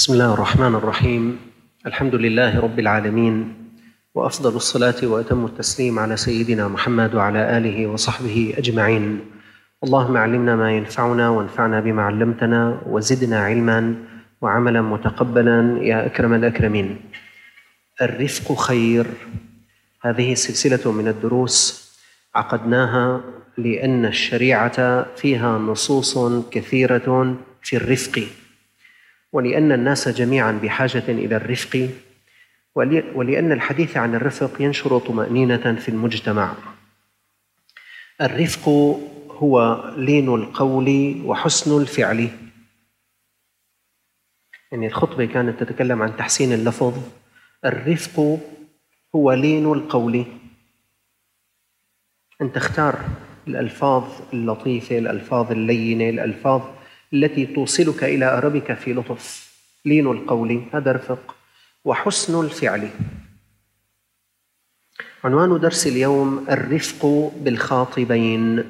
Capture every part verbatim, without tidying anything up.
بسم الله الرحمن الرحيم. الحمد لله رب العالمين، وأفضل الصلاة وأتم التسليم على سيدنا محمد وعلى آله وصحبه أجمعين. اللهم علمنا ما ينفعنا وانفعنا بما علمتنا وزدنا علما وعملا متقبلا يا أكرم الأكرمين. الرفق خير. هذه سلسلة من الدروس عقدناها لأن الشريعة فيها نصوص كثيرة في الرفق، ولأن الناس جميعا بحاجة إلى الرفق، ولأن الحديث عن الرفق ينشر طمأنينة في المجتمع. الرفق هو لين القول وحسن الفعل. يعني الخطبة كانت تتكلم عن تحسين اللفظ. الرفق هو لين القول، أن تختار الألفاظ اللطيفة، الألفاظ اللينة، الألفاظ التي توصلك إلى أربك في لطف. لين القول هذا رفق. وحسن الفعل. عنوان درس اليوم الرفق بالخاطبين.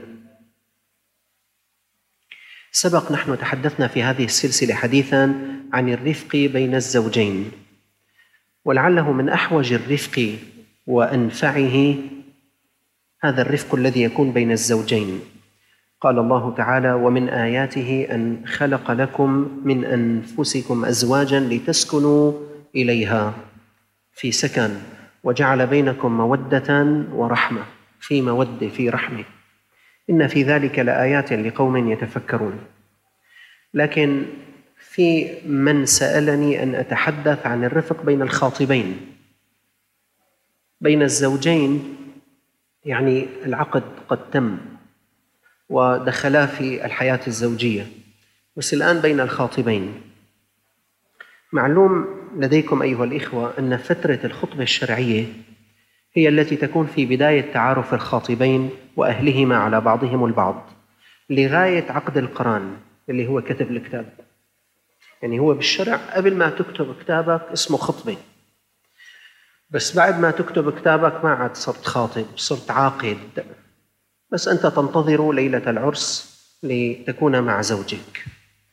سبق نحن تحدثنا في هذه السلسلة حديثاً عن الرفق بين الزوجين، ولعله من أحوج الرفق وأنفعه هذا الرفق الذي يكون بين الزوجين. قال الله تعالى: ومن آياته أن خلق لكم من أنفسكم أزواجاً لتسكنوا إليها في سكن وجعل بينكم مودة ورحمة. في مودة، في رحمة. إن في ذلك لآيات لقوم يتفكرون. لكن في من سألني أن أتحدث عن الرفق بين الخاطبين، بين الزوجين، يعني العقد قد تم ودخلا في الحياة الزوجية، بس الآن بين الخاطبين. معلوم لديكم أيها الإخوة أن فترة الخطبة الشرعية هي التي تكون في بداية تعارف الخاطبين وأهلهما على بعضهم البعض لغاية عقد القران اللي هو كتب الكتاب. يعني هو بالشرع قبل ما تكتب كتابك اسمه خطبة، بس بعد ما تكتب كتابك ما عاد صرت خاطب، صرت عاقد. بس أنت تنتظر ليلة العرس لتكون مع زوجك.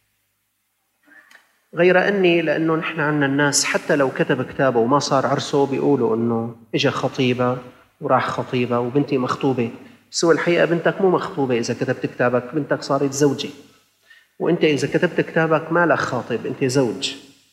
غير أني لأنه نحن عنا الناس حتى لو كتب كتابه وما صار عرسه بيقولوا أنه إجا خطيبة وراح خطيبة وبنتي مخطوبة، بس هو الحقيقة بنتك مو مخطوبة. إذا كتبت كتابك بنتك صارت زوجة، وأنت إذا كتبت كتابك ما لك خاطب، أنت زوج.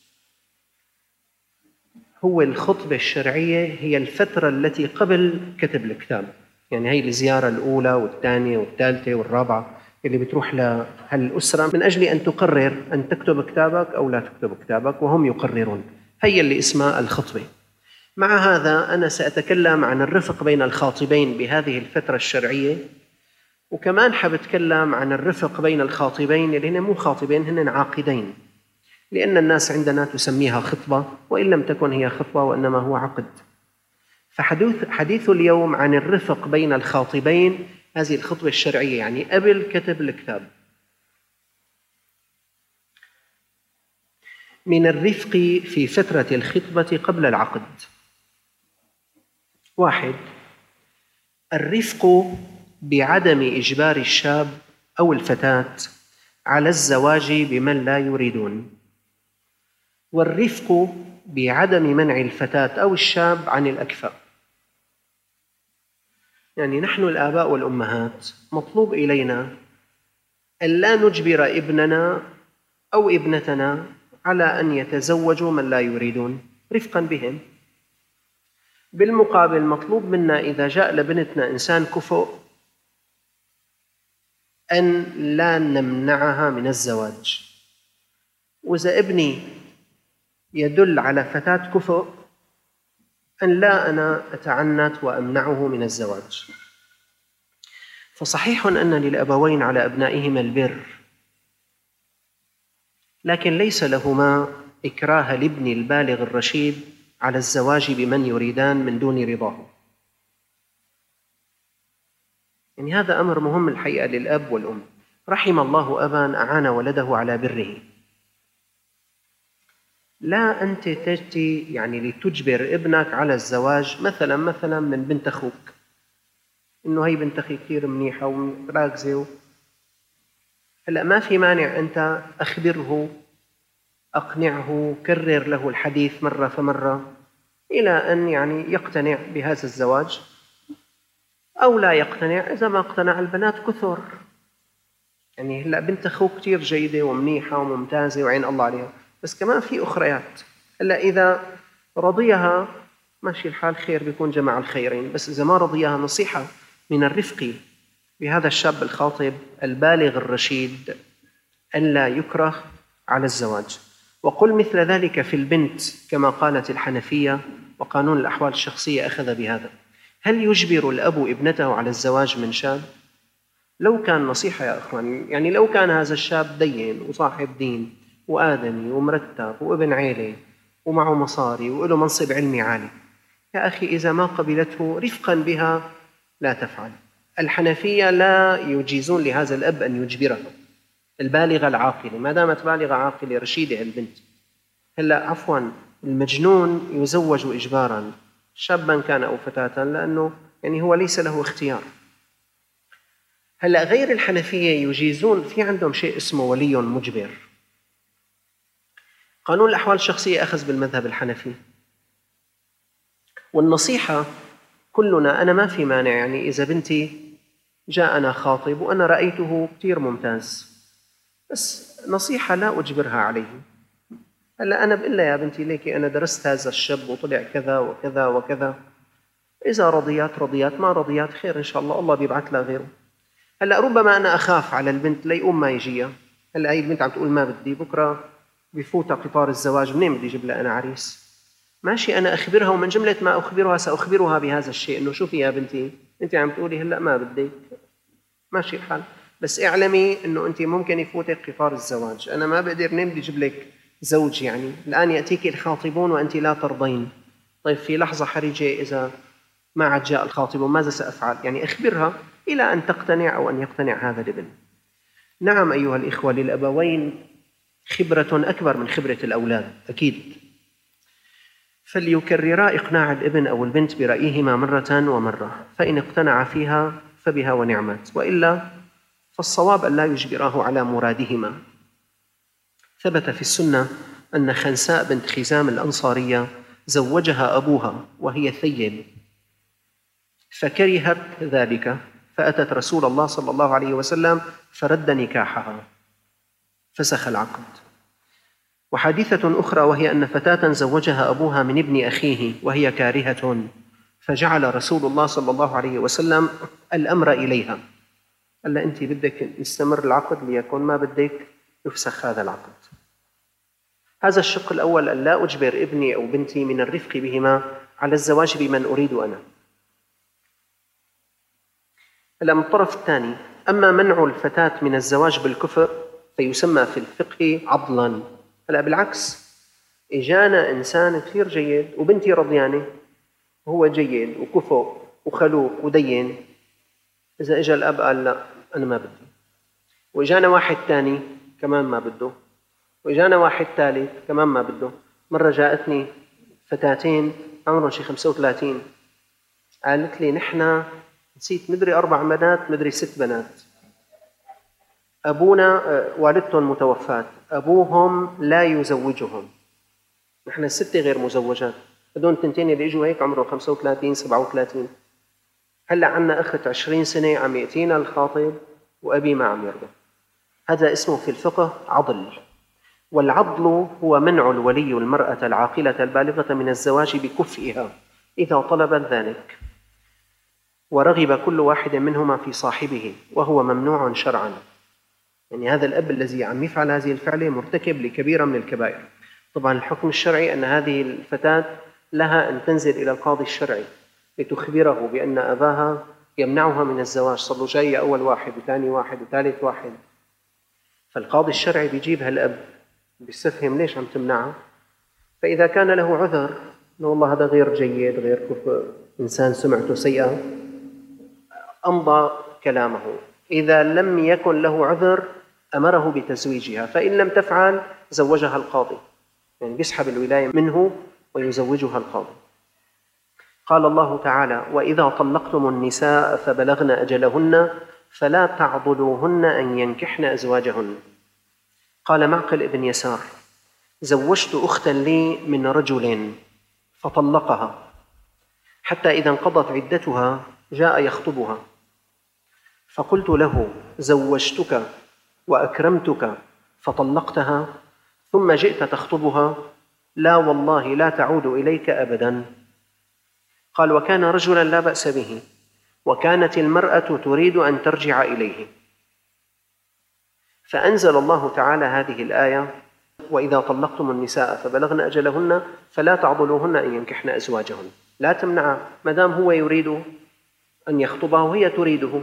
هو الخطبة الشرعية هي الفترة التي قبل كتب الكتاب. يعني هي الزيارة الأولى والثانية والثالثة والرابعة اللي بتروح لهالأسرة من أجل أن تقرر أن تكتب كتابك أو لا تكتب كتابك، وهم يقررون. هي اللي اسمها الخطبة. مع هذا أنا سأتكلم عن الرفق بين الخاطبين بهذه الفترة الشرعية، وكمان حبتكلم عن الرفق بين الخاطبين اللي هن مو خاطبين، هن عاقدين، لأن الناس عندنا تسميها خطبة وإن لم تكن هي خطبة وإنما هو عقد. فحديث حديث اليوم عن الرفق بين الخاطبين، هذه الخطبة الشرعية يعني قبل كتب الكتاب. من الرفق في فترة الخطبة قبل العقد: واحد، الرفق بعدم إجبار الشاب أو الفتاة على الزواج بمن لا يريدون، والرفق بعدم منع الفتاة أو الشاب عن الأكفأ. يعني نحن الآباء والأمهات مطلوب إلينا أن لا نجبر ابننا أو ابنتنا على أن يتزوجوا من لا يريدون رفقاً بهم. بالمقابل مطلوب منا إذا جاء لبنتنا إنسان كفؤ أن لا نمنعها من الزواج. وإذا ابني يدل على فتاة كفؤ أن لا أنا أتعنت وأمنعه من الزواج. فصحيح أن للأبوين على أبنائهما البر، لكن ليس لهما إكراه الابن البالغ الرشيد على الزواج بمن يريدان من دون رضاه. يعني هذا أمر مهم الحقيقة للأب والأم. رحم الله أباً أعان ولده على بره. لا أنت تأتي يعني لتجبر ابنك على الزواج مثلاً مثلاً من بنت أخوك، إنه هي بنت أخي كثير منيحة وراكزة. هلأ ما في مانع أنت أخبره أقنعه، كرر له الحديث مرة فمرة إلى أن يعني يقتنع بهذا الزواج، أو لا يقتنع. إذا ما اقتنع البنات كثر، يعني هلأ بنت أخوك كتير جيدة ومنيحة وممتازة وعين الله عليها، بس كمان في أخريات. هلأ إذا رضيها ماشي الحال، خير، بيكون جمع الخيرين. بس إذا ما رضيها، نصيحة من الرفق بهذا الشاب الخاطب البالغ الرشيد ألا يكره على الزواج. وقل مثل ذلك في البنت كما قالت الحنفية، وقانون الأحوال الشخصية أخذ بهذا. هل يجبر الأب ابنته على الزواج من شاب؟ لو كان نصيحة يا أخواني، يعني لو كان هذا الشاب دين وصاحب دين وآدمي ومرتب وابن عيلة ومعه مصاري وله منصب علمي عالي، يا أخي إذا ما قبلته رفقا بها لا تفعل. الحنفية لا يجيزون لهذا الأب أن يجبره. البالغة العاقلة، ما دامت بالغة عاقلة رشيدة البنت. هلا عفوا، المجنون يزوج إجبارا شابا كان أو فتاة، لأنه يعني هو ليس له اختيار. هلا غير الحنفية يجيزون، في عندهم شيء اسمه ولي مجبر. قانون الأحوال الشخصية أخذ بالمذهب الحنفي. والنصيحة كلنا، أنا ما في مانع، يعني إذا بنتي جاءنا خاطب وأنا رأيته كتير ممتاز، بس نصيحة لا أجبرها عليه. هلا أنا بقول لها يا بنتي ليكي أنا درست هذا الشاب وطلع كذا وكذا وكذا، إذا رضيات رضيات، ما رضيات خير إن شاء الله، الله بيبعث لها غيره. هلا ربما أنا أخاف على البنت ليقوم ما يجيها. هلا هي البنت عم تقول ما بدي، بكرة بفوت قطار الزواج، منين بدي أجيب لها أنا عريس؟ ماشي، أنا أخبرها، ومن جملة ما أخبرها سأخبرها بهذا الشيء، إنه شوفي يا بنتي أنت عم تقولي هلا ما بدك، ماشي الحال، بس اعلمي إنه أنت ممكن يفوتك قطار الزواج، أنا ما بقدر، منين بدي أجيب لك زوج؟ يعني الآن يأتيك الخاطبون وأنت لا ترضين. طيب في لحظة حرجة إذا ما عاد جاء الخاطبون ماذا سأفعل؟ يعني أخبرها إلى أن تقتنع أو أن يقتنع هذا الابن. نعم أيها الإخوة، للأبوين خبرة أكبر من خبرة الأولاد أكيد، فليكررا إقناع الابن أو البنت برأيهما مرة ومرة، فإن اقتنع فيها فبها ونعمت، وإلا فالصواب أن لا يجبراه على مرادهما. ثبت في السنة أن خنساء بنت خزام الأنصارية زوجها أبوها وهي ثيب، فكرهت ذلك، فأتت رسول الله صلى الله عليه وسلم فرد نكاحها، فسخ العقد. وحادثة أخرى وهي أن فتاة زوجها أبوها من ابن أخيه وهي كارهة، فجعل رسول الله صلى الله عليه وسلم الأمر إليها، قال أنت بدك نستمر العقد ليكن، ما بدك يفسخ هذا العقد. هذا الشق الأول، أن لا أجبر ابني أو بنتي من الرفق بهما على الزواج بمن أريد أنا. هلا من الطرف الثاني، أما منع الفتاة من الزواج بالكفر فيسمى في الفقه عضلاً. هلا بالعكس، إجانا إنسان كثير جيد وبنتي رضيانة، وهو جيد وكفؤ وخلوق ودين، إذا إجا الأب قال لا أنا ما بدي، وإجانا واحد ثاني كمان ما بده، وإجانا واحد ثالث كمان ما بده. مرة جاءتني فتاتين عمرهم شي خمسة وثلاثين، قالت لي نحن نسيت مدري أربع بنات مدري ست بنات، أبونا والدتهم متوفاة، أبوهم لا يزوجهم، نحن الستة غير مزوجات، هذول تنتين اللي إجوا هيك عمرهم خمسة وثلاثين سبعة وثلاثين. هلأ عنا أخت عشرين سنة عم يأتينا الخاطب وأبي ما عم يرضى. هذا اسمه في الفقه عضل. والعضل هو منع الولي المرأة العاقلة البالغة من الزواج بكفئها إذا طلبت ذلك، ورغب كل واحد منهما في صاحبه، وهو ممنوع شرعاً. يعني هذا الأب الذي عم يفعل هذه الفعلة مرتكب لكبيرة من الكبائر. طبعاً الحكم الشرعي أن هذه الفتاة لها أن تنزل إلى القاضي الشرعي لتخبره بأن أباها يمنعها من الزواج، صار له جاي أول واحد وثاني واحد وثالث واحد، فالقاضي الشرعي بيجيب هالأب بيستفهم ليش عم تمنعها. فإذا كان له عذر إنه والله هذا غير جيد، غير كفء، إنسان سمعته سيئة، أمضى كلامه. إذا لم يكن له عذر أمره بتزويجها، فإن لم تفعل زوجها القاضي، يعني بيسحب الولاية منه ويزوجها القاضي. قال الله تعالى: وإذا طلقتم النساء فبلغن أجلهن فلا تعضلوهن أن ينكحن أزواجهن. قال معقل ابن يسار: زوجت أختا لي من رجل فطلقها، حتى إذا انقضت عدتها جاء يخطبها، فقلت له: زوجتك وأكرمتك فطلقتها ثم جئت تخطبها؟ لا والله لا تعود إليك أبدا. قال: وكان رجلا لا بأس به، وكانت المرأة تريد أن ترجع إليه، فأنزل الله تعالى هذه الآية: وإذا طلقتم النساء فبلغن أجلهن فلا تعضلوهن أن ينكحن أزواجهن. لا تمنع ما دام هو يريد أن يخطبها وهي تريده.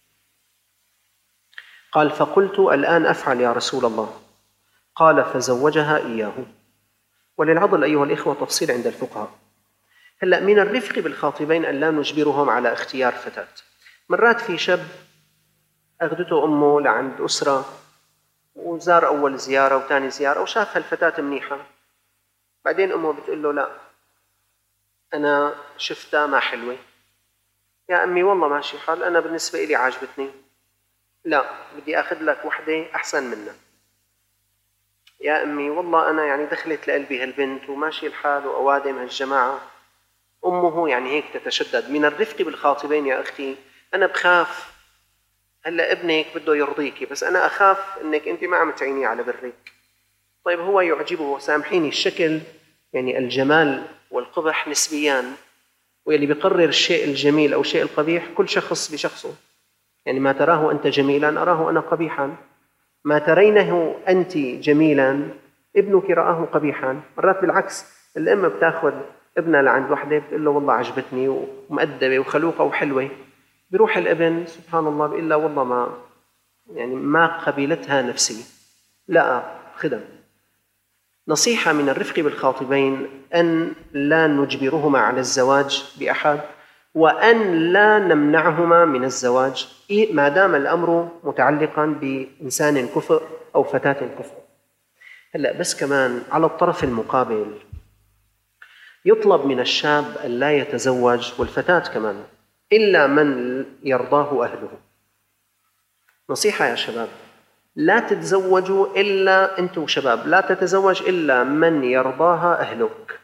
قال: فقلت: الآن أفعل يا رسول الله؟ قال: فزوجها إياه. وللعضل أيها الإخوة تفصيل عند الفقهاء. هلأ من الرفق بالخاطبين أن لا نجبرهم على اختيار فتاة. مرات في شاب أخذته أمه لعند أسرة وزار أول زيارة وثاني زيارة وشاف هالفتاة منيحة، بعدين أمه بتقول له: لا أنا شفتها ما حلوة. يا أمي والله ماشي حال، أنا بالنسبة إلي عاجبتني، لا بدي أخذ لك وحدة أحسن منها. يا أمي والله أنا يعني دخلت لقلبي هالبنت وماشي الحال وأوادم هالجماعة. أمه يعني هيك تتشدد. من الرفق بالخاطبين يا أختي، أنا بخاف هلأ ابنك بده يرضيكي، بس أنا أخاف أنك أنت ما عم تعيني على برك. طيب هو يعجبه، سامحيني، الشكل يعني الجمال والقبح نسبيان، واللي بيقرر الشيء الجميل أو الشيء القبيح كل شخص بشخصه. يعني ما تراه أنت جميلا أراه أنا قبيحا، ما ترينه أنت جميلا ابنك رآه قبيحا. مرات بالعكس، الأم بتاخذ ابنها لعند وحده بتقول له والله عجبتني ومؤدبة وخلوقة وحلوة، بيروح الابن سبحان الله بيقول له والله ما يعني ما قبلتها نفسي، لا خدم. نصيحة من الرفق بالخاطبين أن لا نجبرهما على الزواج بأحد، وأن لا نمنعهما من الزواج ما دام الأمر متعلقا بإنسان كفء أو فتاة كفء. هلأ بس كمان على الطرف المقابل يطلب من الشاب أن لا يتزوج والفتاة كمان إلا من يرضاه أهله. نصيحة يا شباب، لا تتزوجوا إلا أنتم شباب، لا تتزوج إلا من يرضاها أهلك.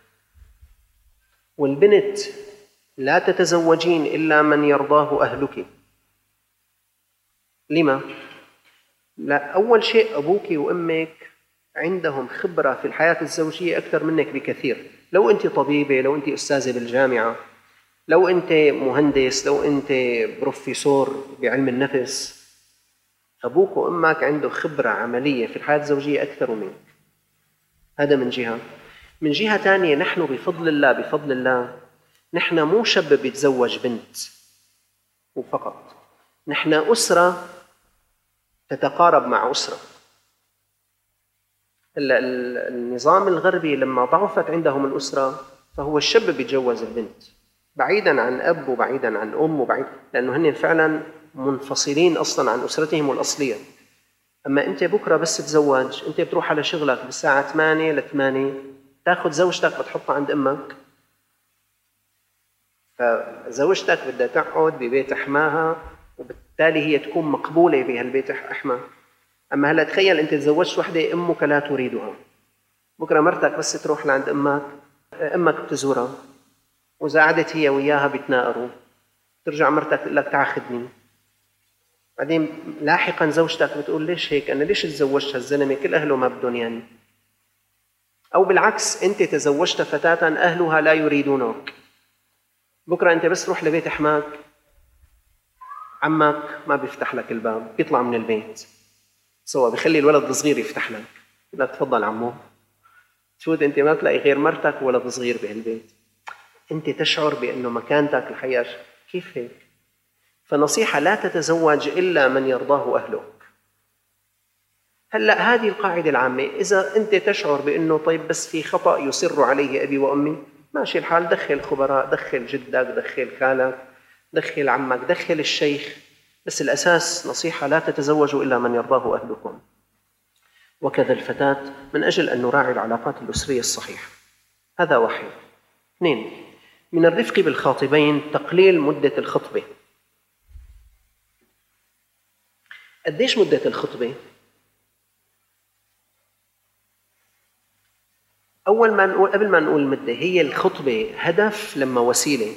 والبنت لا تتزوجين إلا من يرضاه أهلك. لما؟ لا، أول شيء أبوك وأمك عندهم خبرة في الحياة الزوجية أكثر منك بكثير. لو أنت طبيبة، لو أنت أستاذة بالجامعة، لو أنت مهندس، لو أنت بروفيسور بعلم النفس، أبوك وأمك عنده خبرة عملية في الحياة الزوجية أكثر منك. هذا من جهة. من جهة ثانية نحن بفضل الله بفضل الله نحن مو شاب بيتزوج بنت وفقط، نحن أسرة تتقارب مع أسرة. النظام الغربي لما ضعفت عندهم الأسرة فهو الشاب بيتجوز البنت بعيداً عن أب وبعيداً عن أم وبعيد، لأنه هن فعلاً منفصلين أصلاً عن أسرتهم الأصلية. أما أنت بكرة بس تتزوج، أنت بتروح على شغلك بالساعة ثمانية لثمانية، تأخذ زوجتك بتحطها عند أمك، فزوجتك بدها تقعد ببيت أحماها وبالتالي هي تكون مقبولة بهالبيت أحماها. أما هلا تخيل أنت تزوجت وحدة أمك لا تريدها، بكرة مرتك بس تروح لعند أمك، أمك بتزورها وإذا قعدت هي وياها بيتناقروا، ترجع مرتك تقول لك تعال خدني، بعدين لاحقا زوجتك بتقول ليش هيك، أنا ليش تزوجت هالزلمة كل أهله ما بدهم يعني. أو بالعكس أنت تزوجت فتاة أهلها لا يريدونك، بكرة أنت بس روح لبيت أحماك، عمك ما بيفتح لك الباب، بيطلع من البيت سوا بيخلي الولد الصغير يفتح لك، لا تفضل عمو، تفوت أنت ما بتلاقي غير مرتك وولد صغير بهالبيت، أنت تشعر بأنه مكانتك الحقيقة كيف هيك؟ فنصيحة لا تتزوج إلا من يرضاه أهلك. هلأ هذه القاعدة العامة، إذا أنت تشعر بأنه طيب بس في خطأ يصر عليه أبي وأمي، ماشي الحال، دخل خبراء، دخل جدك، دخل خالك، دخل عمك، دخل الشيخ، بس الأساس نصيحة لا تتزوجوا إلا من يرضاه أهلكم. وكذا الفتاة من أجل أن نراعي العلاقات الأسرية الصحيحة. هذا واحد. اثنين، من الرفق بالخاطبين تقليل مدة الخطبة. قديش مدة الخطبة؟ أول ما نقول قبل ما نقول مدة، هي الخطبة هدف لما وسيلة؟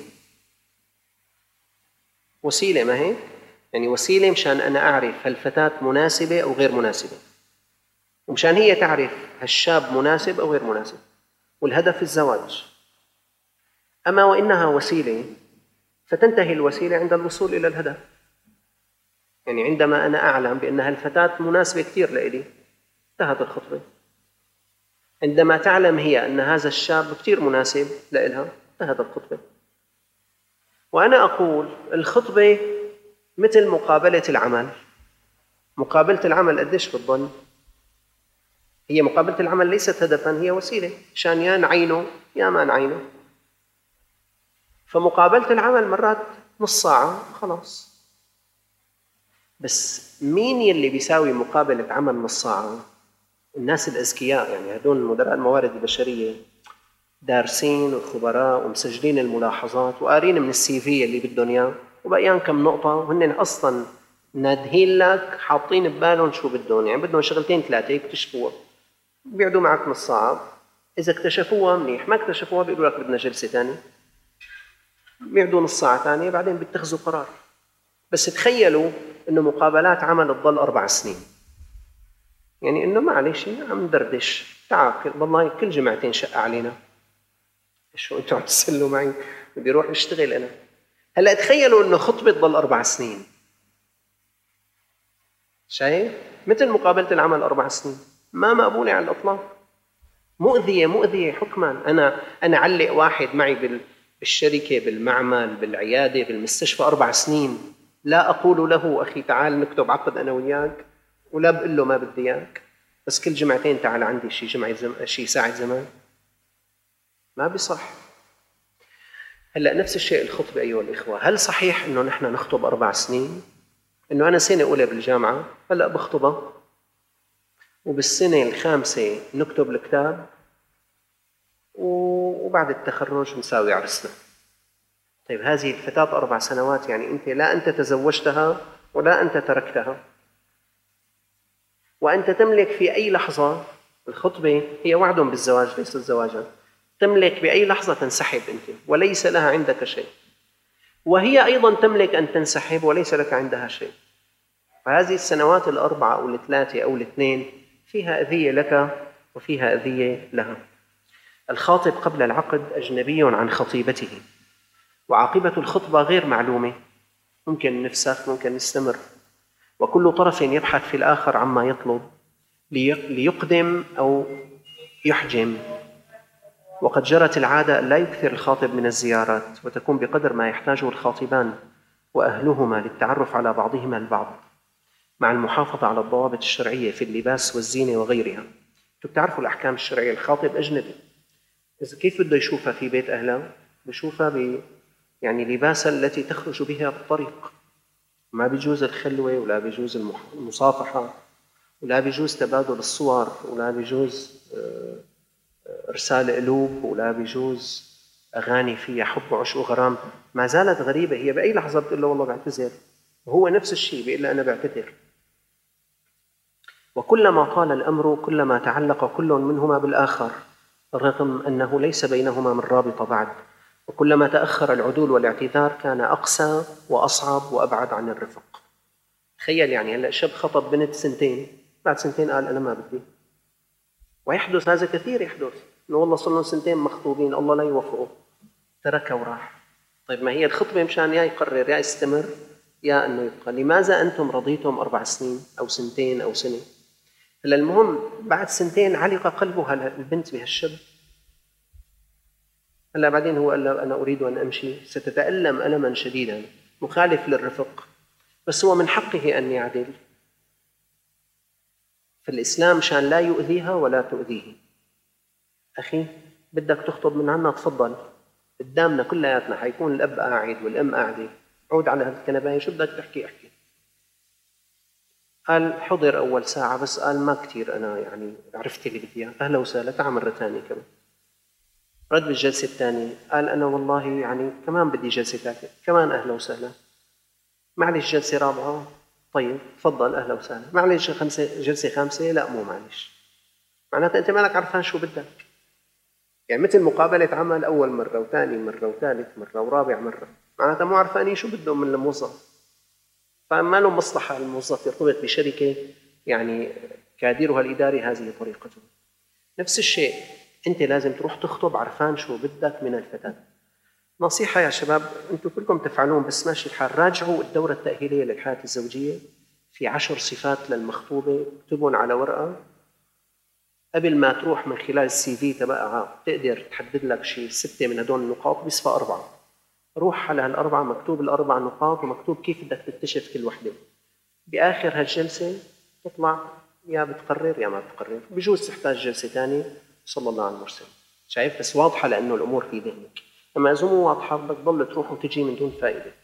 وسيلة ما هي؟ يعني وسيلة مشان أنا أعرف هالفتاة مناسبة أو غير مناسبة، ومشان هي تعرف هالشاب مناسب أو غير مناسب، والهدف الزواج. أما وإنها وسيلة فتنتهي الوسيلة عند الوصول إلى الهدف. يعني عندما أنا أعلم بأن هالفتاة مناسبة كثير لإلي انتهت الخطبة. عندما تعلم هي أن هذا الشاب كثير مناسب لإلها انتهت الخطبة. وأنا أقول الخطبة مثل مقابلة العمل. مقابلة العمل قديش بتضل؟ هي مقابلة العمل ليست هدفاً، هي وسيلة عشان يا نعينه يا ما نعينه. فمقابلة العمل مرات نص ساعة خلاص. بس مين يلي بيساوي مقابلة عمل نص ساعة؟ الناس الأذكياء، يعني هدول مدراء الموارد البشرية دارسين وخبراء ومسجلين الملاحظات وقارين من السي في اللي بدهم اياه وبقيان كم نقطة، وهن أصلاً نادهين لك حاطين ببالهم شو بدهم، يعني بدهم شغلتين ثلاثة يكتشفوها، بيقعدوا معك نص ساعة. إذا اكتشفوها منيح، ما اكتشفوها بيقولوا لك بدنا جلسة ثانية، بيقعدوا نص ساعة ثانية بعدين بيتخذوا قرار. بس تخيلوا إنه مقابلات عمل تضل أربع سنين، يعني إنه معلش عم ندردش، تعال والله كل جمعتين شق علينا، شو أنتوا عم تسلوا معي، بدي أروح أشتغل أنا. هلا تخيلوا إنه خطبة تضل أربع سنين، شايف؟ مثل مقابلة العمل أربع سنين، ما مقبولة على الإطلاق، مؤذية مؤذية حكماً. أنا أنا علق واحد معي بالشركة بالمعمل بالعيادة بالمستشفى أربع سنين، لا أقول له أخي تعال نكتب عقد أنا وياك، ولا بقول له ما بدي إياك، بس كل جمعتين تعال عندي شي جمعة زم... شي ساعة زمان، ما بيصح. هلا نفس الشيء الخطبة أيها الإخوة. هل صحيح إنه نحن نخطب أربع سنين؟ إنه أنا سنة أولى بالجامعة هلا بخطبها، وبالسنة الخامسة نكتب الكتاب، وبعد التخرج نساوي عرسنا. طيب هذه الفتاة أربع سنوات، يعني أنت لا أنت تزوجتها ولا أنت تركتها، وأنت تملك في أي لحظة. الخطبة هي وعد بالزواج ليست زواجا، تملك بأي لحظة تنسحب أنت وليس لها عندك شيء، وهي أيضا تملك أن تنسحب وليس لك عندها شيء. فهذه السنوات الأربعة أو الثلاثة أو الاثنين فيها أذية لك وفيها أذية لها. الخاطب قبل العقد أجنبي عن خطيبته، وعاقبة الخطبة غير معلومة، ممكن نفسخ ممكن نستمر، وكل طرف يبحث في الآخر عما يطلب ليقدم أو يحجم. وقد جرت العادة أن لا يكثر الخاطب من الزيارات، وتكون بقدر ما يحتاجه الخاطبان وأهلهما للتعرف على بعضهما البعض، مع المحافظة على الضوابط الشرعية في اللباس والزينة وغيرها. بتعرفوا الأحكام الشرعية، الخاطب أجنبي، إذا كيف بده يشوفها في بيت أهله؟ بشوفها ب يعني لباسا التي تخرج بها بالطريق، ما بيجوز الخلوة ولا بيجوز المصافحة ولا بيجوز تبادل الصور ولا بيجوز إرسال قلوب ولا بيجوز أغاني فيها حب وعشق وغرام. ما زالت غريبة، هي بأي لحظة بتقول له والله بعتذر، وهو نفس الشيء بيقول له أنا بعتذر. وكلما طال الأمر كلما تعلق كل منهما بالآخر، رغم أنه ليس بينهما من رابطة بعد، وكلما تأخر العدول والاعتذار كان أقسى وأصعب وأبعد عن الرفق. تخيل يعني هلأ شاب خطب بنت سنتين، بعد سنتين قال أنا ما بدي، ويحدث هذا كثير، يحدث إنه والله صار لهم سنتين مخطوبين الله لا يوفقه، تركها وراح. طيب ما هي الخطبة مشان يا يقرر يا يستمر يا أنه يبقى. لماذا أنتم رضيتم أربع سنين أو سنتين أو سنة؟ هلا المهم بعد سنتين علق قلبها البنت بهالشاب، هلا بعدين هو قال له أنا أريد أن أمشي، ستتألم ألما شديدا مخالف للرفق، بس هو من حقه أن يعدل. في الإسلام شان لا يؤذيها ولا تؤذيه. أخي بدك تخطب من عنا تفضل، قدامنا كلياتنا حيكون الأب قاعد والأم قاعدة، عود على هالكنباية شو بدك تحكي احكي. قال حضر أول ساعة بس، قال ما كتير أنا يعني عرفت اللي بدي إياه، أهلا وسهلا تعال مرة ثانية كمان. رد بالجلسة الثانية قال أنا والله يعني كمان بدي جلسة ثالثة، كمان أهلا وسهلا. معلش جلسة رابعة، طيب تفضل أهلا وسهلا. معلش خمسة جلسة خامسة، لا مو معلش. معناتها أنت مالك عرفان شو بدك. يعني مثل مقابلة عمل أول مرة وثاني مرة وثالث مرة ورابع مرة، معناتها مو عرفانين شو بدهم من الموظف، فما له مصلحة الموظف يرتبط بشركة يعني كادرها الإداري هذه طريقته. نفس الشيء أنت لازم تروح تخطب عرفان شو بدك من الفتاة. نصيحة يا شباب، أنتم كلكم تفعلون بس ماشي الحال، راجعوا الدورة التأهيلية للحياة الزوجية، في عشر صفات للمخطوبة اكتبهم على ورقة قبل ما تروح من خلال السي في تبعها، تقدر تحدد لك شيء ستة من هدول النقاط بيصفى أربعة، روح على هالأربعة مكتوب الأربع نقاط ومكتوب كيف بدك تكتشف كل وحدة. بآخر هالجلسة تطلع يا بتقرر يا ما بتقرر، بجوز تحتاج جلسة ثانية. صلى الله على المرسل. شايف؟ بس واضحة لأنه الأمور في ذهنك. أما إذا مو واضحة بدك تضل تروح وتجي من دون فائدة.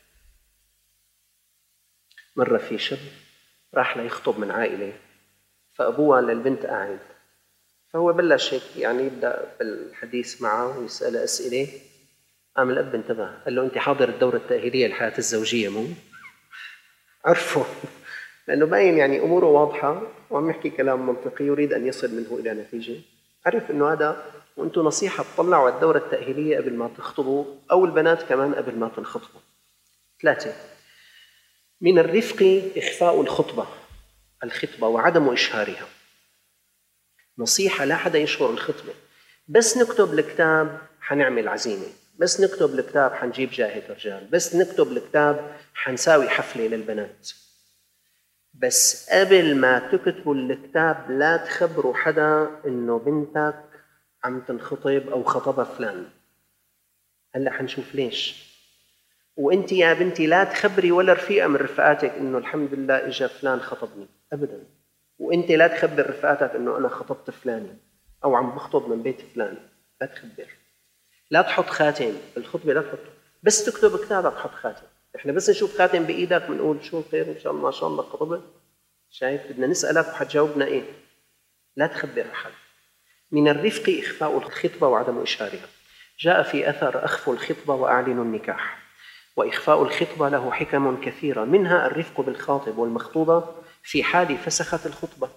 مرة في شاب راح ليخطب من عائلة، فأبوها للبنت قاعد، فهو بلش هيك يعني يبدأ بالحديث معه ويسأله أسئلة. قام الأب انتبه قال له أنت حاضر الدورة التأهيلية للحياة الزوجية مو؟ عرفه لأنه باين يعني أموره واضحة وعم يحكي كلام منطقي يريد أن يصل منه إلى نتيجة. عرف أنه هذا. وأنتم نصيحة تطلعوا على الدورة التأهيلية قبل ما تخطبوا، أو البنات كمان قبل ما تنخطبوا. ثلاثة، من الرفق إخفاء الخطبة الخطبة وعدم إشهارها. نصيحة لا حدا يشهر الخطبة. بس نكتب الكتاب حنعمل عزيمة، بس نكتب الكتاب حنجيب جاهة رجال، بس نكتب الكتاب حنساوي حفلة للبنات. بس قبل ما تكتبوا الكتاب لا تخبروا حدا إنه بنتك عم تنخطب أو خطبها فلان. هلأ حنشوف ليش. وإنت يا بنتي لا تخبري ولا رفيقة من رفقاتك إنه الحمد لله إجا فلان خطبني أبداً. وإنت لا تخبر رفقاتك إنه أنا خطبت فلاني أو عم بخطب من بيت فلان. لا تخبر. لا تحط خاتم بالخطبة، لا تحط. بس تكتب كتابك حط خاتم. إحنا بس نشوف خاتم بإيدك بنقول شو خير إن شاء الله ما شاء الله خطبت. شايف؟ بدنا نسألك وحتجاوبنا إيه. لا تخبر أحد. من الرفق إخفاء الخطبة وعدم إشهارها. جاء في أثر أخفوا الخطبة وأعلنوا النكاح. وإخفاء الخطبة له حكم كثيرة، منها الرفق بالخاطب والمخطوبة في حال فسخت الخطبة،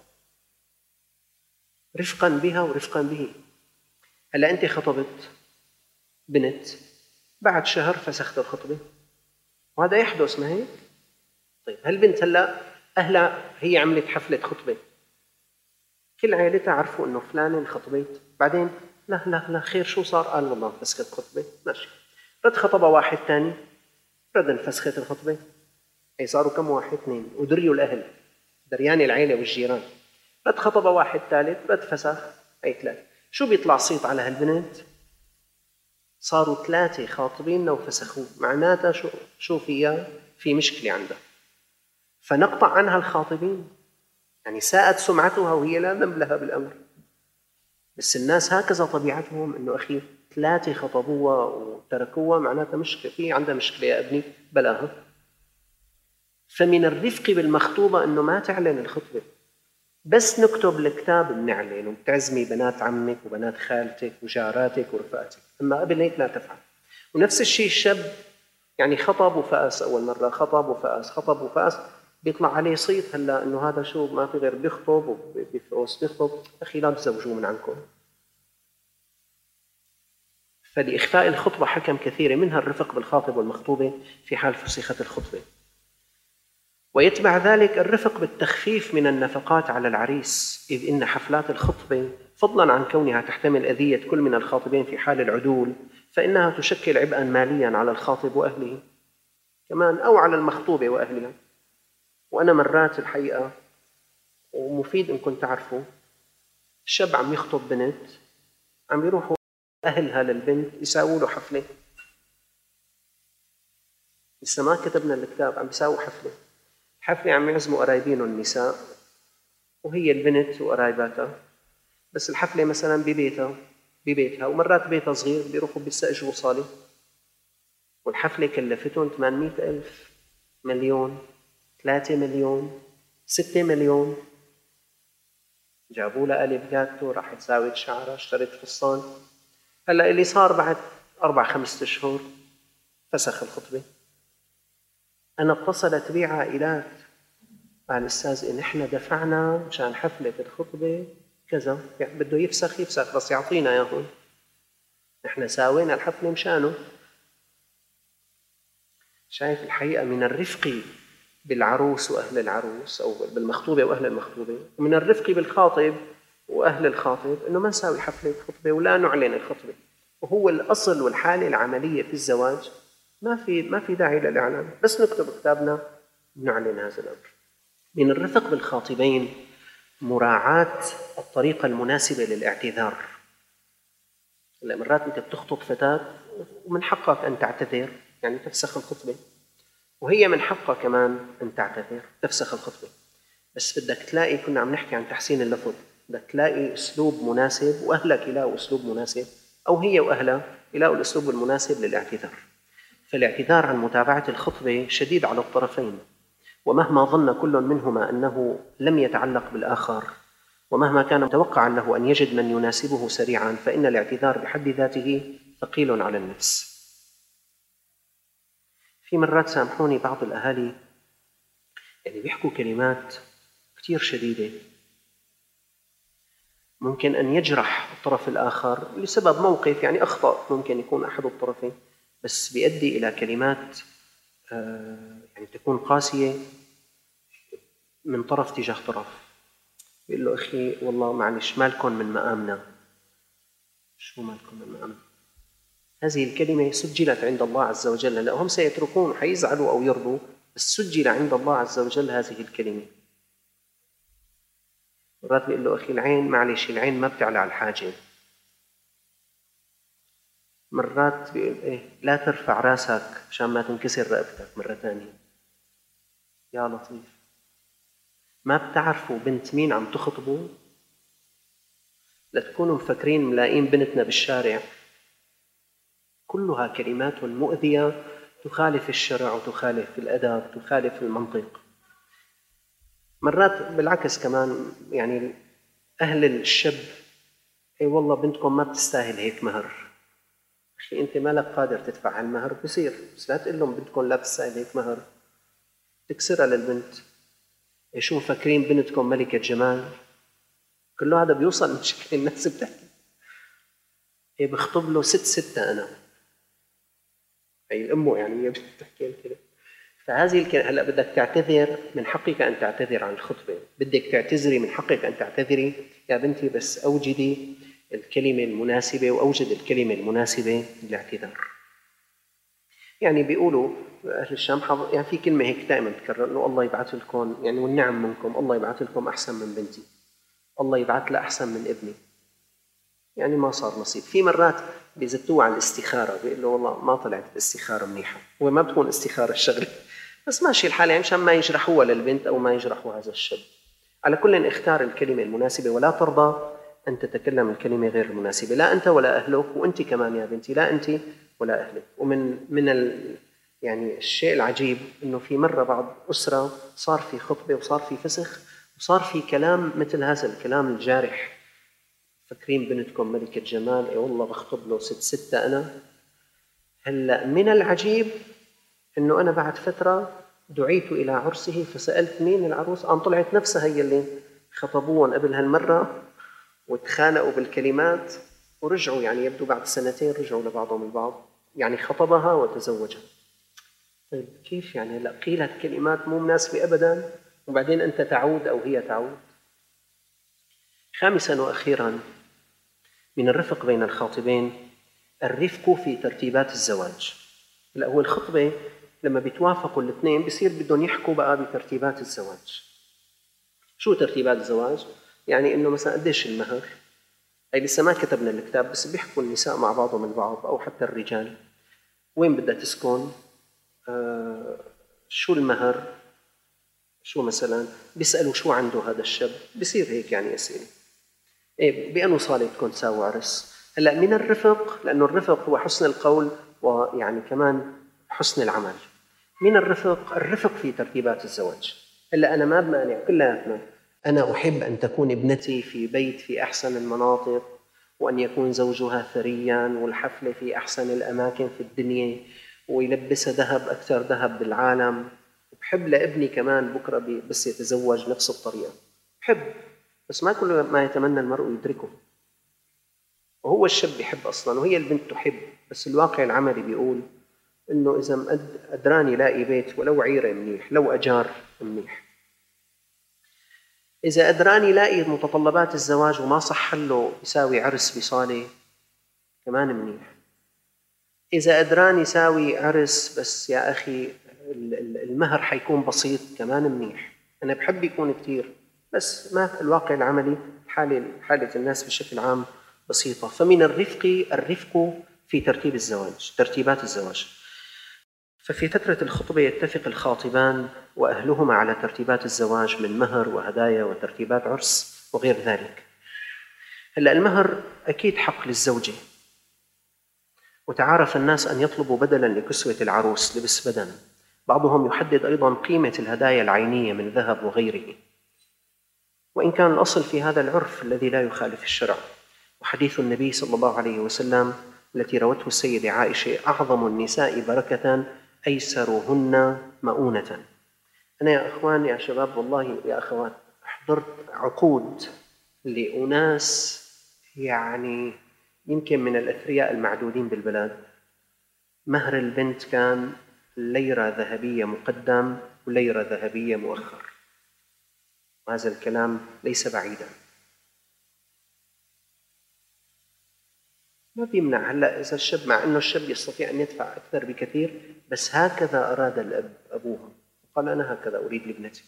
رفقا بها ورفقا به. هلا أنت خطبت بنت، بعد شهر فسخت الخطبة، وهذا يحدث ما هيك؟ طيب هالبنت هلا أهلها هي عملت حفلة خطبة، كل عائلتها عرفوا إنه فلانة انخطبت، بعدين لا لا لا خير شو صار؟ قال والله فسخت خطبة. ماشي. رد خطبها واحد ثاني، رد انفسخت الخطبة. أي صاروا كم واحد؟ اثنين. ودريوا الأهل، دريان العائلة والجيران. رد خطبها واحد ثالث، رد فسخ. أي ثلاثة. شو بيطلع صيت على هالبنت؟ صاروا ثلاثة خاطبين وفسخوه، معناتها شو شو فيها؟ في مشكلة عندها. فنقطع عنها الخاطبين، يعني ساءت سمعتها وهي لا ذنب لها بالأمر. بس الناس هكذا طبيعتهم، إنه أخي ثلاثة خطبوها وتركوها معناتها مشكلة، في عندها مشكلة يا ابني بلاها. فمن الرفق بالمخطوبة إنه ما تعلن الخطبة، بس نكتب الكتاب بنعلن وبتعزمي بنات عمك وبنات خالتك وجاراتك ورفقاتك، أما قبل هيك لا تفعل. ونفس الشيء الشاب يعني خطب وفأس أول مرة، خطب وفأس، خطب وفأس، بيطلع عليه صيت هلا إنه هذا شو ما في غير بيخطب وبيفقس بيخطب. أخي لا تزوجوه من عنكم. فلإخفاء الخطبة حكم كثيرة، منها الرفق بالخاطب والمخطوبة في حال فسخت الخطبة. ويتبع ذلك الرفق بالتخفيف من النفقات على العريس، إذ إن حفلات الخطبة فضلاً عن كونها تحتمل أذية كل من الخاطبين في حال العدول، فإنها تشكل عبئاً مالياً على الخاطب وأهله كمان، أو على المخطوبة وأهلها. وأنا مرات الحقيقة، ومفيد إنكم تعرفوا، الشاب عم يخطب بنت، عم يروحوا أهلها للبنت يساووا له حفلة، لسه ما كتبنا الكتاب، عم يساووا حفلة حفلة عم يعزموا قرايبينهم النساء وهي البنت وقرايباتها، بس الحفلة مثلا ببيتها ببيتها ومرات بيتها صغير بيروحوا بيستأجروا صالة، والحفلة كلفتهم ثمانمئة ألف، مليون، ثلاثة مليون، ستة مليون. جابوا لها قالب جاتو، راحت ساوت شعرها، اشترت فستان. هلا اللي صار بعد أربع خمسة أشهر فسخ الخطبة. أنا اتصلت بي عائلات قال أستاذ إن إحنا دفعنا مشان حفلة الخطبة كذا، يعني بده يفسخ يفسخ بس يعطينا إياهم. نحن ساوينا الحفلة مشانه. شايف الحقيقة من الرفق بالعروس وأهل العروس، أو بالمخطوبة وأهل المخطوبة، ومن الرفق بالخاطب وأهل الخاطب إنه ما نساوي حفلة خطبة ولا نعلن الخطبة، وهو الأصل والحالة العملية في الزواج ما في ما في داعي للإعلان، بس نكتب كتابنا نعلن هذا الأمر. من الرفق بالخاطبين مراعاة الطريقة المناسبة للاعتذار. هلا مرات أنت بتخطب فتاة ومن حقك أن تعتذر، يعني تفسخ الخطبة، وهي من حقها كمان أن تعتذر تفسخ الخطبة، بس بدك تلاقي، كنا عم نحكي عن تحسين اللفظ، بدك تلاقي أسلوب مناسب، وأهلك يلاقوا أسلوب مناسب، أو هي وأهلها يلاقوا الأسلوب المناسب للاعتذار. فالاعتذار عن متابعة الخطبة شديد على الطرفين، ومهما ظن كل منهما أنه لم يتعلق بالآخر، ومهما كان متوقعا له أن يجد من يناسبه سريعا، فإن الاعتذار بحد ذاته ثقيل على النفس. في مرات سامحوني بعض الأهالي يعني بيحكوا كلمات كتير شديدة ممكن أن يجرح الطرف الآخر لسبب موقف، يعني أخطأ ممكن يكون أحد الطرفين، بس بيؤدي إلى كلمات يعني تكون قاسية من طرف تجاه طرف. بيقول له أخي والله معلش مالكم من مقامنا. شو مالكم من مقامنا؟ هذه الكلمة سجلت عند الله عز وجل، هلا هم سيتركون وحيزعلوا أو يرضوا، بس سجل عند الله عز وجل هذه الكلمة. مرات بيقول له أخي العين معلش العين ما بتعلى على الحاجب. مرات بيقول إيه لا ترفع راسك عشان ما تنكسر رقبتك مرة ثانية. يا لطيف، ما بتعرفوا بنت مين عم تخطبوا؟ لتكونوا مفكرين ملاقين بنتنا بالشارع. كلها كلمات مؤذية تخالف الشرع وتخالف الأدب وتخالف المنطق. مرات بالعكس كمان، يعني أهل الشاب اي والله بنتكم ما بتستاهل هيك مهر. أخي أنت مالك قادر تدفع هالمهر بصير، بس لا تقول لهم بنتكم لا بتستاهل هيك مهر، تكسرها للبنت. شو مفكرين بنتكم ملكة جمال؟ كله هذا بيوصل من شكل الناس بتحكي. هي بخطب له ست ستة أنا، هي الأمه يعني هي بتحكي الكلام. فهذه الكلمة هلا بدك تعتذر، من حقك أن تعتذر عن الخطبة، بدك تعتذري من حقك أن تعتذري يا بنتي، بس أوجدي الكلمة المناسبة وأوجد الكلمة المناسبة للاعتذار. يعني بيقولوا أهل الشام يعني في كلمة هيك دائما تكرر إنه الله يبعث لكم، يعني والنعم منكم، الله يبعث لكم أحسن من بنتي، الله يبعث لها أحسن من ابني، يعني ما صار نصيب. في مرات بيزتوه على الاستخارة، بيقول له والله ما طلعت الاستخارة منيحة، هو ما بتكون استخارة الشغلة، بس ماشي الحال يعني عشان ما يجرحوها للبنت أو ما يجرحوا هذا الشاب. على كل اختار الكلمة المناسبة، ولا ترضى أن تتكلم الكلمة غير المناسبة، لا أنت ولا أهلك، وأنت كمان يا بنتي لا أنت ولا أهلك. ومن من ال يعني الشيء العجيب إنه في مرة بعض أسرة صار في خطبة وصار في فسخ وصار في كلام مثل هذا الكلام الجارح. فكرين بنتكم ملكة جمال، اي والله بخطب له ست ستة أنا. هلأ من العجيب إنه أنا بعد فترة دعيت إلى عرسه فسألت مين العروس، قام طلعت نفسها هي اللي خطبوهم قبل هالمرة وتخانقوا بالكلمات ورجعوا، يعني يبدو بعد سنتين رجعوا لبعضهم البعض، يعني خطبها وتزوجها. طيب كيف يعني هلأ قيلت كلمات مو مناسبة أبدا وبعدين أنت تعود أو هي تعود؟ خامسا وأخيرا من الرفق بين الخاطبين الرفق في ترتيبات الزواج. هلا هو الخطبة لما بيتوافقوا الاثنين بصير بدهم يحكوا بقى بترتيبات الزواج. شو ترتيبات الزواج؟ يعني إنه مثلا قديش المهر؟ هي لسه ما كتبنا الكتاب، بس بيحكوا النساء مع بعضهم البعض أو حتى الرجال. وين بدها تسكن؟ آه شو المهر؟ شو مثلا بيسألوا شو عنده هذا الشاب، بصير هيك يعني أسئلة. إيه بأنه صالة تكون تساوي عرس. هلا من الرفق، لأنه الرفق هو حسن القول ويعني كمان حسن العمل. من الرفق الرفق في ترتيبات الزواج. هلا أنا ما بمانع كلياتنا، أنا أحب أن تكون ابنتي في بيت في أحسن المناطق، وأن يكون زوجها ثرياً، والحفلة في أحسن الأماكن في الدنيا، ويلبسها ذهب أكثر ذهب بالعالم. بحب لابني كمان بكرة بس يتزوج نفس الطريقة، بحب، بس ما كل ما يتمنى المرء يدركه. وهو الشاب بيحب أصلاً وهي البنت تحب، بس الواقع العملي بيقول إنه إذا قدران يلاقي بيت ولو عيرة منيح، لو أجار منيح. إذا قدران يلاقي متطلبات الزواج وما صح له يساوي عرس بصالة كمان منيح. إذا قدران يساوي عرس بس يا أخي المهر حيكون بسيط كمان منيح. أنا بحب يكون كتير، بس ما الواقع العملي حالة حالة الناس بشكل عام بسيطة. فمن الرفق الرفق في ترتيب الزواج، ترتيبات الزواج. ففي فترة الخطبة يتفق الخاطبان وأهلهما على ترتيبات الزواج من مهر وهدايا وترتيبات عرس وغير ذلك. هلأ المهر أكيد حق للزوجة، وتعارف الناس أن يطلبوا بدلاً لكسوة العروس لبس بدن. بعضهم يحدد أيضاً قيمة الهدايا العينية من ذهب وغيره، وإن كان الأصل في هذا العرف الذي لا يخالف الشرع. وحديث النبي صلى الله عليه وسلم التي روته السيدة عائشة: أعظم النساء بركة أيسرهن مؤونة. أنا يا أخوان يا شباب والله يا أخوات حضرت عقود لأناس يعني يمكن من الأثرياء المعدودين بالبلاد، مهر البنت كان ليرة ذهبية مقدم وليرة ذهبية مؤخر، وهذا الكلام ليس بعيدا. ما بيمنع هلأ إذا الشاب، مع أنه الشاب يستطيع أن يدفع أكثر بكثير، بس هكذا أراد الأب أبوها، قال أنا هكذا أريد لابنتي.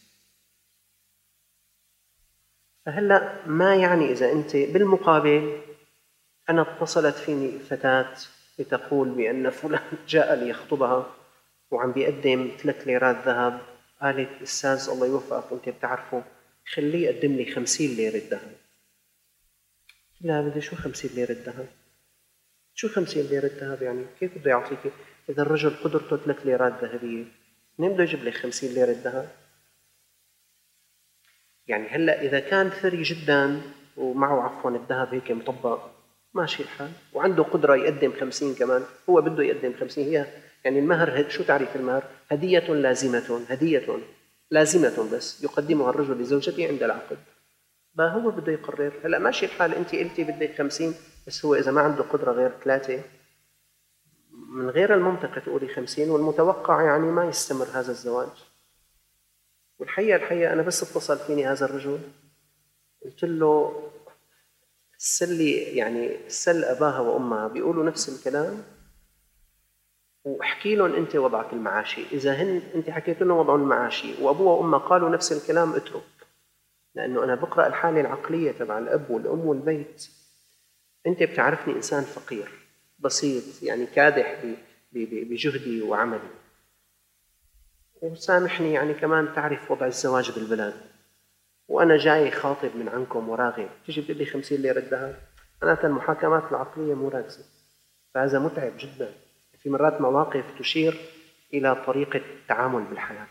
فهلأ ما يعني إذا أنت بالمقابل أنا اتصلت فيني فتاة لتقول بأن فلان جاء ليخطبها وعم بيقدم ثلاث ليرات ذهب، قالت أستاذ الله يوفقك وأنت بتعرفه خليه يقدم لي خمسين ليرة ذهب. لا بدي شو خمسين ليرة ذهب؟ شو خمسين ليرة ذهب يعني؟ كيف بده يعطيك؟ إذا الرجل قدرته ثلاث ليرات ذهبية منين بده يجيب لي خمسين ليرة ذهب؟ يعني هلأ إذا كان ثري جدا ومعه عفوا الذهب هيك مطبق ماشي الحال، وعنده قدرة يقدم خمسين كمان، هو بده يقدم خمسين. هي يعني المهر، شو تعريف المهر؟ هدية لازمة، هدية لازمة بس يقدمها الرجل لزوجته عند العقد. ما هو بده يقرر. هلا ماشي الحال، انت قلتي بدك خمسين، بس هو اذا ما عنده قدرة غير ثلاثة، من غير المنطق تقولي خمسين، والمتوقع يعني ما يستمر هذا الزواج. والحقيقة الحقيقة أنا بس اتصل فيني هذا الرجل قلت له سلي يعني سل أباها وأمها بيقولوا نفس الكلام، واحكي لهم أنت وضعك المعاشي. إذا هن أنت حكيت لهم وضعهم المعاشي وأبوها وأمها قالوا نفس الكلام اترك، لأنه أنا بقرأ الحالة العقلية تبع الأب والأم والبيت. أنت بتعرفني إنسان فقير بسيط، يعني كادح بجهدي وعملي، وسامحني يعني كمان تعرف وضع الزواج بالبلاد، وأنا جاي خاطب من عنكم وراغب، تيجي بتقول لي خمسين ليرة ذهب؟ معناتها المحاكمات العقلية مو راكزة. فهذا متعب جدا. في مرات مواقف تشير إلى طريقة التعامل بالحياة.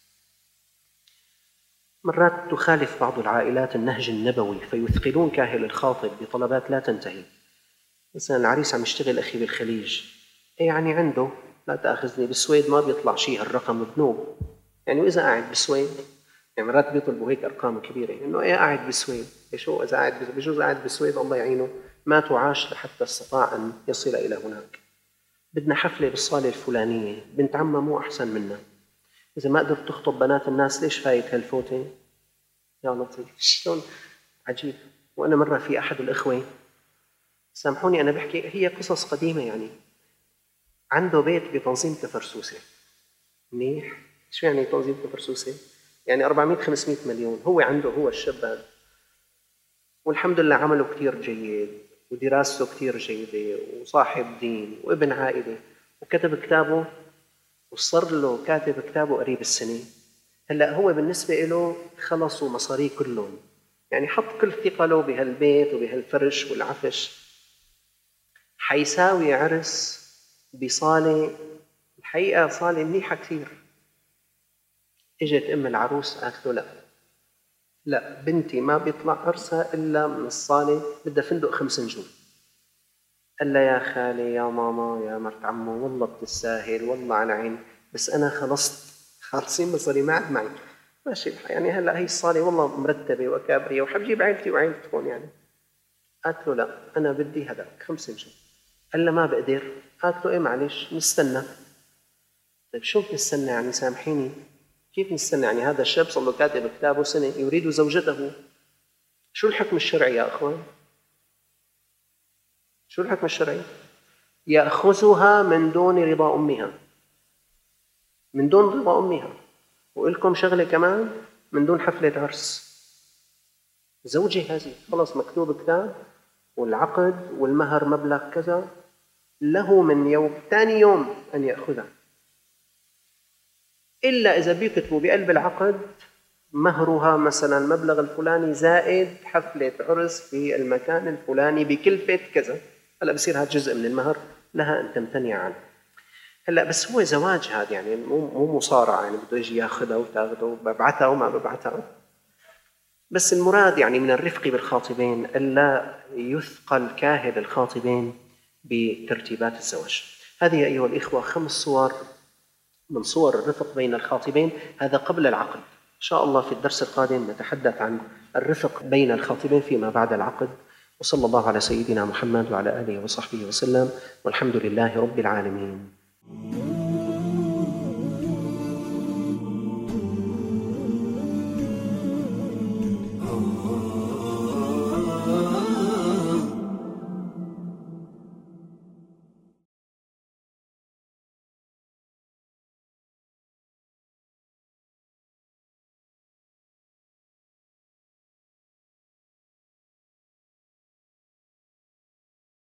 مرات تخالف بعض العائلات النهج النبوي فيثقلون كاهل الخاطب بطلبات لا تنتهي. مثلا العريس عم يشتغل أخي بالخليج، إيه يعني عنده لا تأخذني بالسويد ما بيطلع شيء هالرقم بنوب، يعني وإذا قاعد بالسويد يعني مرات بيطلبوا هيك أرقام كبيرة، إنه إيه قاعد بالسويد، شو إذا قاعد بجوز قاعد بالسويد الله يعينه ما تعاش لحتى استطاع أن يصل إلى هناك. بدنا حفلة بالصالة الفلانية، بنت عمها مو أحسن منا، إذا ما قدرت تخطب بنات الناس ليش فايت هالفوتة؟ يا لطيف شلون عجيب. وأنا مرة في أحد الإخوة، سامحوني أنا بحكي هي قصص قديمة، يعني عنده بيت بتنظيم تفرسوسة منيح. شو يعني تنظيم تفرسوسة؟ يعني أربعمئة خمسمئة مليون هو عنده، هو الشاب هذا، والحمد لله عمله كتير جيد ودراسته كتير جيدة وصاحب دين وابن عائلة وكتب كتابه وصار له كاتب كتابه قريب السنة. هلأ هو بالنسبة له خلصوا مصاريه كلهم، يعني حط كل ثقله بهالبيت وبهالفرش والعفش. حيساوي عرس بصالة، الحقيقة صالة منيحة كثير. اجت ام العروس قالت له لا لا بنتي ما بيطلع عرسها الا من الصالة، بدها فندق خمس نجوم. قال لها يا خالي يا ماما يا مرت عمو والله بتستاهل والله على عين، بس انا خلصت خالصين مصاري ما عاد معي. ماشي يعني هلا هي الصالة والله مرتبة وكابرية وحبجيب عائلتي وعائلتكم يعني. قالت له لا أنا بدي هذاك خمسة مشان. قال له ما بقدر. قالت له إيه معلش نستنى. طيب شو بنستنى يعني سامحيني؟ كيف نستنى يعني؟ هذا الشاب صار له كاتب كتابه سنة يريد زوجته. شو الحكم الشرعي يا أخوان؟ شو الحكم الشرعي؟ يأخذها من دون رضا أمها، من دون رضا أمها. وإلكم شغلة كمان، من دون حفلة عرس. زوجة هذه خلص مكتوب كتاب والعقد والمهر مبلغ كذا، له من يوم ثاني يوم أن يأخذها، إلا إذا بيكتبوا بقلب العقد مهرها مثلا المبلغ الفلاني زائد حفلة عرس في المكان الفلاني بكلفة كذا. هلا بصير هذا جزء من المهر، لها أن تمتنع عنه. هلا بس هو زواج هذا يعني مو مو مصارعة يعني بده يجي ياخذها وتاخذه وببعثها وما ببعثها. بس المراد يعني من الرفق بالخاطبين ألا يثقل كاهل الخاطبين بترتيبات الزواج. هذه أيها الإخوة خمس صور من صور الرفق بين الخاطبين، هذا قبل العقد. إن شاء الله في الدرس القادم نتحدث عن الرفق بين الخاطبين فيما بعد العقد. وصلى الله على سيدنا محمد وعلى آله وصحبه وسلم، والحمد لله رب العالمين.